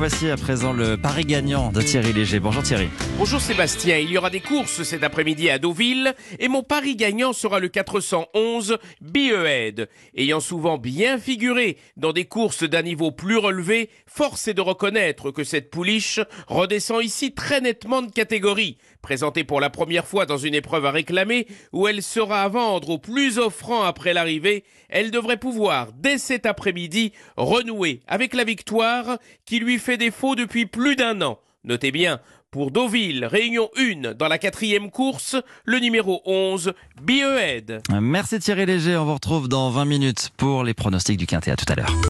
voici à présent le pari gagnant de Thierry Léger. Bonjour Thierry. Bonjour Sébastien, il y aura des courses cet après-midi à Deauville et mon pari gagnant sera le 411 Be Ahead. Ayant souvent bien figuré dans des courses d'un niveau plus relevé, force est de reconnaître que cette pouliche redescend ici très nettement de catégorie. Présentée pour la première fois dans une épreuve à réclamer où elle sera à vendre au plus offrant après l'arrivée, elle devrait pouvoir dès cet après-midi renouer avec la victoire qui lui fait défaut depuis plus d'un an. Notez bien, pour Deauville, Réunion 1 dans la 4e course, le numéro 11, Be Ahead. Merci Thierry Léger, on vous retrouve dans 20 minutes pour les pronostics du Quintet. À tout à l'heure.